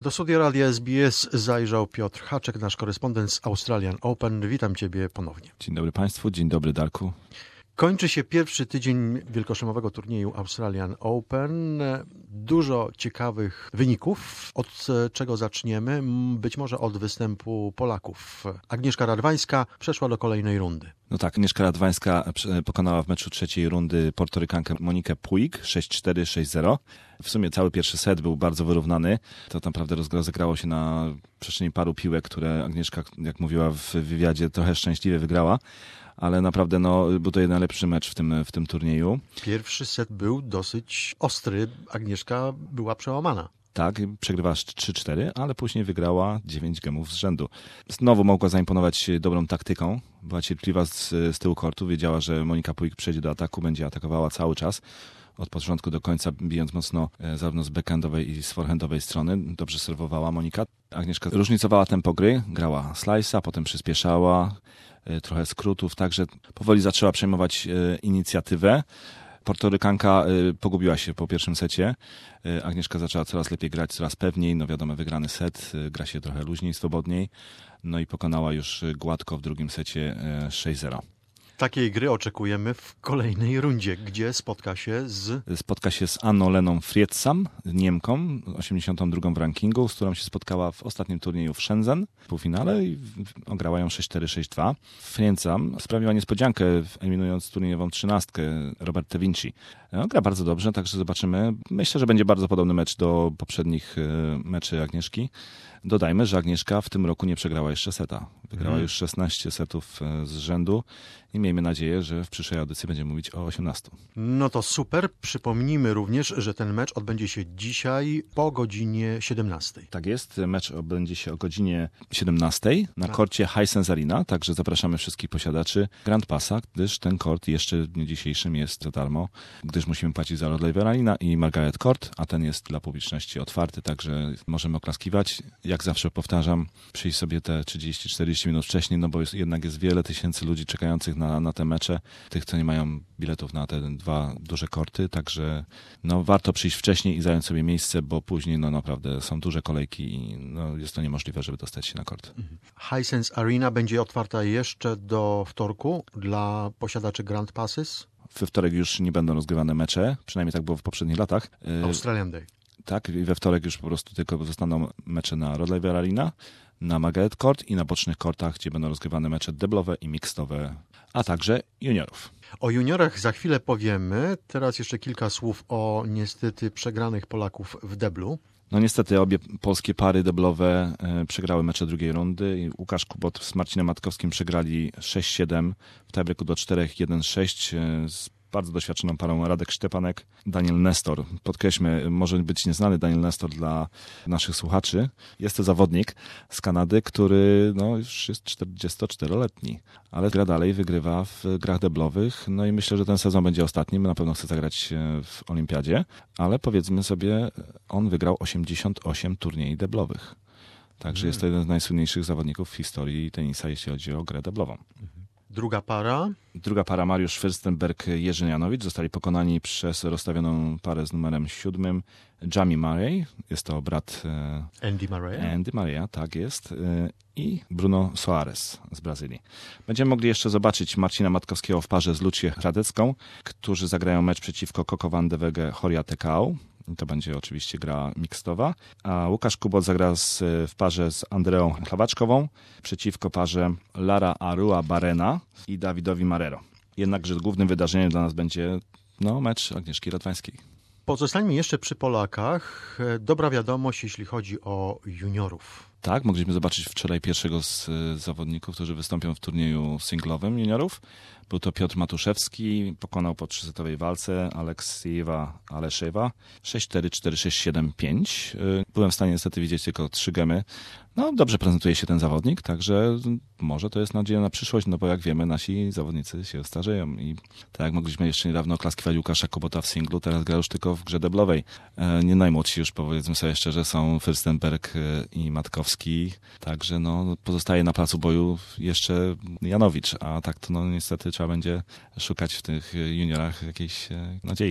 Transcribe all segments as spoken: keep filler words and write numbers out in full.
Do studia Radia S B S zajrzał Piotr Haczek, nasz korespondent z Australian Open. Witam Ciebie ponownie. Dzień dobry Państwu, dzień dobry Darku. Kończy się pierwszy tydzień wielkoszlemowego turnieju Australian Open. Dużo ciekawych wyników. Od czego zaczniemy? Być może od występu Polaków. Agnieszka Radwańska przeszła do kolejnej rundy. No tak, Agnieszka Radwańska pokonała w meczu trzeciej rundy Portorykankę Monikę Puig sześć cztery, sześć zero. W sumie cały pierwszy set był bardzo wyrównany. To naprawdę rozegrało się na przestrzeni paru piłek, które Agnieszka, jak mówiła w wywiadzie, trochę szczęśliwie wygrała. Ale naprawdę no, był to jeden najlepszy mecz w tym, w tym turnieju. Pierwszy set był dosyć ostry. Agnieszka była przełamana. Tak, przegrywała trzy cztery, ale później wygrała dziewięć gemów z rzędu. Znowu mogła zaimponować dobrą taktyką. Była cierpliwa z, z tyłu kortu. Wiedziała, że Monika Puig przejdzie do ataku, będzie atakowała cały czas. Od początku do końca, bijąc mocno zarówno z backhandowej i z forehandowej strony. Dobrze serwowała Monika. Agnieszka różnicowała tempo gry, grała slice'a, potem przyspieszała, trochę skrótów, także powoli zaczęła przejmować inicjatywę. Portorykanka pogubiła się po pierwszym secie. Agnieszka zaczęła coraz lepiej grać, coraz pewniej. No wiadomo, wygrany set, gra się trochę luźniej, swobodniej. No i pokonała już gładko w drugim secie sześć zero. Takiej gry oczekujemy w kolejnej rundzie, gdzie spotka się z... Spotka się z Anno-Leną Friedsam, Niemką, osiemdziesiątą drugą w rankingu, z którą się spotkała w ostatnim turnieju w Shenzhen, w półfinale i ograła ją sześć cztery, sześć dwa. Friedsam sprawiła niespodziankę, eliminując turniejową trzynastkę Robertę Vinci. No, gra bardzo dobrze, także zobaczymy. Myślę, że będzie bardzo podobny mecz do poprzednich meczy Agnieszki. Dodajmy, że Agnieszka w tym roku nie przegrała jeszcze seta. Wygrała hmm. już szesnaście setów z rzędu i miejmy nadzieję, że w przyszłej audycji będziemy mówić o osiemnastu. No to super. Przypomnijmy również, że ten mecz odbędzie się dzisiaj po godzinie siedemnastej. Tak jest. Mecz odbędzie się o godzinie siedemnastej na korcie Hisense Arena, także zapraszamy wszystkich posiadaczy Grand Passa, gdyż ten kort jeszcze w dniu dzisiejszym jest za darmo, gdyż musimy płacić za Rod Laver Arena i Margaret Court, a ten jest dla publiczności otwarty, także możemy oklaskiwać. Jak zawsze powtarzam, przyjść sobie te trzydzieści czterdzieści minut wcześniej, no bo jest, jednak jest wiele tysięcy ludzi czekających na, na te mecze, tych, co nie mają biletów na te dwa duże korty, także no, warto przyjść wcześniej i zająć sobie miejsce, bo później no, naprawdę są duże kolejki i no, jest to niemożliwe, żeby dostać się na kort. Hisense Arena będzie otwarta jeszcze do wtorku dla posiadaczy Grand Passes? We wtorek już nie będą rozgrywane mecze, przynajmniej tak było w poprzednich latach. Australian Day. Tak, i we wtorek już po prostu tylko zostaną mecze na Rod Laver Arena, na Margaret Court i na bocznych kortach, gdzie będą rozgrywane mecze deblowe i mixtowe, a także juniorów. O juniorach za chwilę powiemy. Teraz jeszcze kilka słów o niestety przegranych Polaków w deblu. No niestety obie polskie pary deblowe e, przegrały mecze drugiej rundy. Łukasz Kubot z Marcinem Matkowskim przegrali sześć siedem, w tiebreaku do cztery jeden sześć e, z bardzo doświadczoną parą Radek Szczepanek, Daniel Nestor. Podkreślmy, może być nieznany Daniel Nestor dla naszych słuchaczy. Jest to zawodnik z Kanady, który no, już jest czterdziestoczteroletni, ale gra dalej, wygrywa w grach deblowych. No i myślę, że ten sezon będzie ostatni. Na pewno chce zagrać w Olimpiadzie, ale powiedzmy sobie, on wygrał osiemdziesiąt osiem turniejów deblowych. Także hmm. jest to jeden z najsłynniejszych zawodników w historii tenisa, jeśli chodzi o grę deblową. Druga para? Druga para Mariusz Fürstenberg, Jerzy Janowicz zostali pokonani przez rozstawioną parę z numerem siódmym Jamie Murray. Jest to brat Andy Murray. Andy Murray, tak jest. I Bruno Soares z Brazylii. Będziemy mogli jeszcze zobaczyć Marcina Matkowskiego w parze z Lucię Hradecką, którzy zagrają mecz przeciwko Coco van de Wege Horia Tekau. To będzie oczywiście gra mixtowa. A Łukasz Kubot zagra z, w parze z Andreą Chlabaczkową przeciwko parze Lara Arua Barena i Dawidowi Marrero. Jednakże głównym wydarzeniem dla nas będzie no, mecz Agnieszki Radwańskiej. Pozostańmy jeszcze przy Polakach. Dobra wiadomość, jeśli chodzi o juniorów. Tak, mogliśmy zobaczyć wczoraj pierwszego z zawodników, którzy wystąpią w turnieju singlowym juniorów. Był to Piotr Matuszewski, pokonał po trzysetowej walce Aleksiejewa Aleszewa sześć cztery, cztery sześć, siedem pięć. Byłem w stanie niestety widzieć tylko trzy gemy. No dobrze prezentuje się ten zawodnik, także może to jest nadzieja na przyszłość, no bo jak wiemy, nasi zawodnicy się starzeją i tak jak mogliśmy jeszcze niedawno oklaskiwać Łukasza Kubota w singlu, teraz gra już tylko w grze deblowej. Nie najmłodsi już, powiedzmy sobie szczerze, są Fürstenberg i Matkowski, także no pozostaje na placu boju jeszcze Janowicz, a tak to no niestety trzeba będzie szukać w tych juniorach jakiejś nadziei.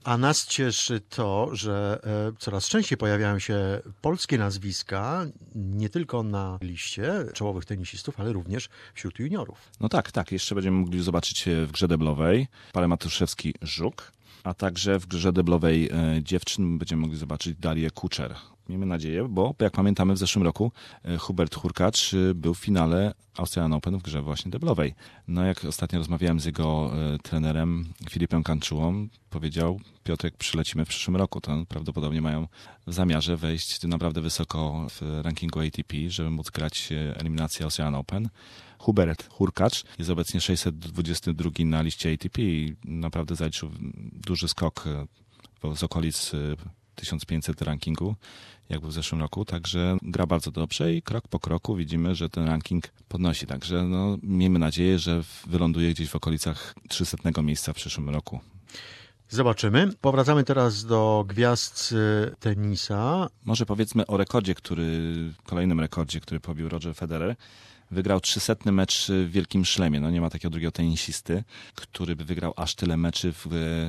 A nas cieszy to, że coraz częściej pojawiają się polskie nazwiska, nie tylko na liście czołowych tenisistów, ale również wśród juniorów. No tak, tak. Jeszcze będziemy mogli zobaczyć w grze deblowej parę Matuszewski-Żuk, a także w grze deblowej dziewczyn będziemy mogli zobaczyć Darię Kuczer. Miejmy nadzieję, bo jak pamiętamy w zeszłym roku Hubert Hurkacz był w finale Australian Open w grze właśnie deblowej. No jak ostatnio rozmawiałem z jego trenerem Filipem Kanczułą, powiedział: Piotrek, przylecimy w przyszłym roku. To prawdopodobnie mają w zamiarze wejść naprawdę wysoko w rankingu A T P, żeby móc grać eliminację Australian Open. Hubert Hurkacz jest obecnie sześćset dwudziesty drugi na liście A T P i naprawdę zaliczył duży skok z okolic tysiąc pięćset rankingu, jak był w zeszłym roku, także gra bardzo dobrze i krok po kroku widzimy, że ten ranking podnosi, także no, miejmy nadzieję, że wyląduje gdzieś w okolicach trzysetnego miejsca w przyszłym roku. Zobaczymy. Powracamy teraz do gwiazd tenisa. Może powiedzmy o rekordzie, który, kolejnym rekordzie, który pobił Roger Federer. Wygrał trzysetny mecz w Wielkim Szlemie. No nie ma takiego drugiego tenisisty, który by wygrał aż tyle meczy w,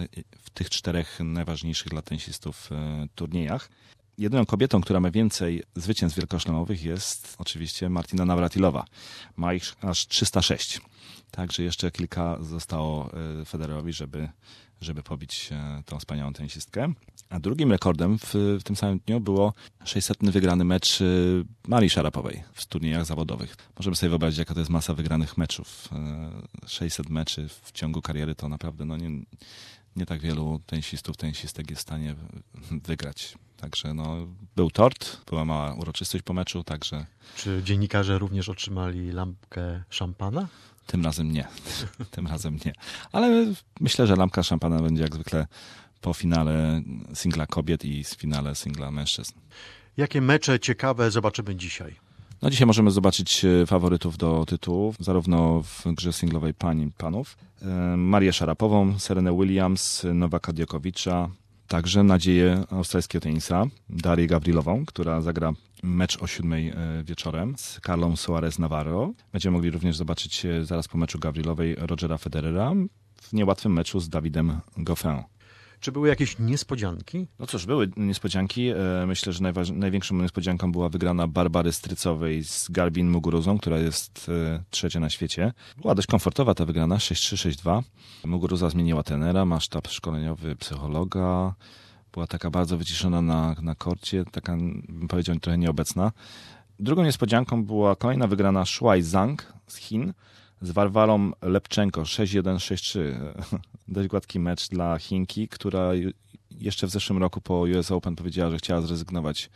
w tych czterech najważniejszych dla tenisistów turniejach. Jedyną kobietą, która ma więcej zwycięstw wielkoszlemowych, jest oczywiście Martina Navratilowa. Ma ich aż trzysta sześć. Także jeszcze kilka zostało Federerowi, żeby, żeby pobić tą wspaniałą tenisistkę. A drugim rekordem w, w tym samym dniu było sześćsetny wygrany mecz Marii Szarapowej w turniejach zawodowych. Możemy sobie wyobrazić, jaka to jest masa wygranych meczów. sześćset meczy w ciągu kariery to naprawdę no nie, nie tak wielu tenisistów, tenisistek jest w stanie wygrać. Także no, był tort, była mała uroczystość po meczu, także... Czy dziennikarze również otrzymali lampkę szampana? Tym razem nie. Tym razem nie. Ale myślę, że lampka szampana będzie jak zwykle po finale singla kobiet i finale singla mężczyzn. Jakie mecze ciekawe zobaczymy dzisiaj? No dzisiaj możemy zobaczyć faworytów do tytułów, zarówno w grze singlowej pań i panów. Marię Szarapową, Serenę Williams, Nowaka Djokovicza, także nadzieję australijskiego tenisa, Darię Gavrilową, która zagra mecz o siódmej wieczorem z Carlą Soares Navarro. Będziemy mogli również zobaczyć zaraz po meczu Gavrilowej Rogera Federera w niełatwym meczu z Davidem Goffin. Czy były jakieś niespodzianki? No cóż, były niespodzianki. Myślę, że najważ... największą niespodzianką była wygrana Barbary Strycowej z Garbin Muguruzą, która jest trzecia na świecie. Była dość komfortowa ta wygrana, sześć trzy, sześć dwa. Muguruza zmieniła trenera, ma sztab szkoleniowy, psychologa. Była taka bardzo wyciszona na, na korcie, taka, bym powiedział, trochę nieobecna. Drugą niespodzianką była kolejna wygrana Shuai Zhang z Chin z Warwarą Lepczenko sześć jeden, sześć trzy. Dość gładki mecz dla Chinki, która jeszcze w zeszłym roku po U S Open powiedziała, że chciała zrezygnować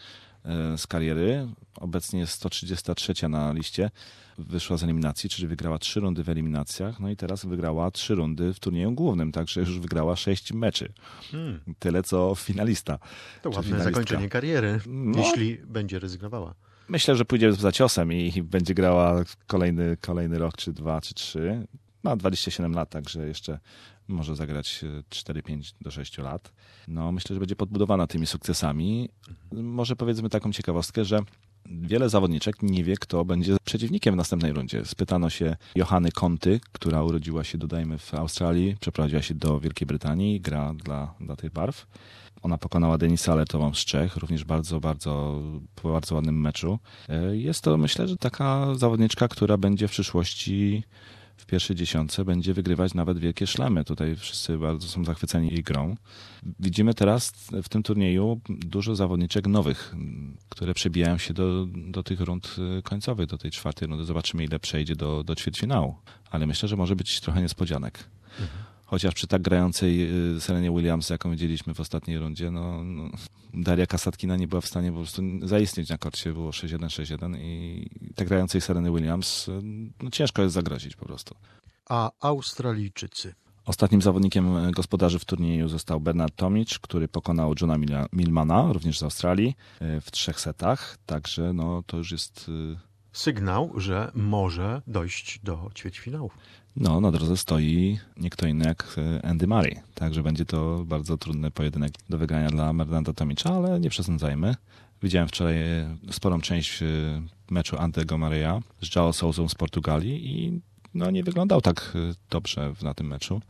z kariery. Obecnie jest sto trzydziesta trzecia na liście. Wyszła z eliminacji, czyli wygrała trzy rundy w eliminacjach. No i teraz wygrała trzy rundy w turnieju głównym, także już wygrała sześć meczy. Hmm. Tyle co finalista. To ładne zakończenie kariery, no, jeśli będzie rezygnowała. Myślę, że pójdzie za ciosem i będzie grała kolejny, kolejny rok, czy dwa, czy trzy. Ma dwadzieścia siedem lat, także jeszcze może zagrać cztery pięć do sześciu lat. No, myślę, że będzie podbudowana tymi sukcesami. Może powiedzmy taką ciekawostkę, że wiele zawodniczek nie wie, kto będzie przeciwnikiem w następnej rundzie. Spytano się Johanny Konty, która urodziła się, dodajmy, w Australii, przeprowadziła się do Wielkiej Brytanii i gra dla, dla tych barw. Ona pokonała Denisa Alertową z Czech, również bardzo, bardzo, po bardzo ładnym meczu. Jest to, myślę, że taka zawodniczka, która będzie w przyszłości w pierwszej dziesiątce będzie wygrywać nawet wielkie szlemy. Tutaj wszyscy bardzo są zachwyceni jej grą. Widzimy teraz w tym turnieju dużo zawodniczek nowych, które przebijają się do, do tych rund końcowych, do tej czwartej rundy. Zobaczymy, ile przejdzie do, do ćwierćfinału. Ale myślę, że może być trochę niespodzianek. Mhm. Chociaż przy tak grającej Serenie Williams, jaką widzieliśmy w ostatniej rundzie, no, no Daria Kasatkina nie była w stanie po prostu zaistnieć na korcie, było sześć jeden, sześć jeden i tak grającej Sereny Williams no, ciężko jest zagrozić po prostu. A Australijczycy? Ostatnim zawodnikiem gospodarzy w turnieju został Bernard Tomic, który pokonał Johna Millmana, również z Australii, w trzech setach, także no, to już jest... sygnał, że może dojść do ćwierćfinału. No, na drodze stoi nie kto inny jak Andy Murray. Także będzie to bardzo trudny pojedynek do wygrania dla Bernarda Tomicza, ale nie przesądzajmy. Widziałem wczoraj sporą część meczu Antego Murraya z João Sousą z Portugalii i no, nie wyglądał tak dobrze na tym meczu.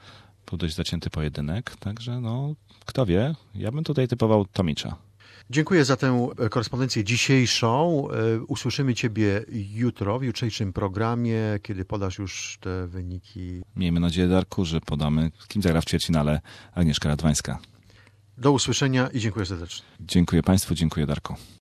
Był dość zacięty pojedynek, także no, kto wie, ja bym tutaj typował Tomicza. Dziękuję za tę korespondencję dzisiejszą. Usłyszymy Ciebie jutro, w jutrzejszym programie, kiedy podasz już te wyniki. Miejmy nadzieję, Darku, że podamy, kim zagra w ćwierćfinale Agnieszka Radwańska. Do usłyszenia i dziękuję serdecznie. Dziękuję Państwu, dziękuję Darku.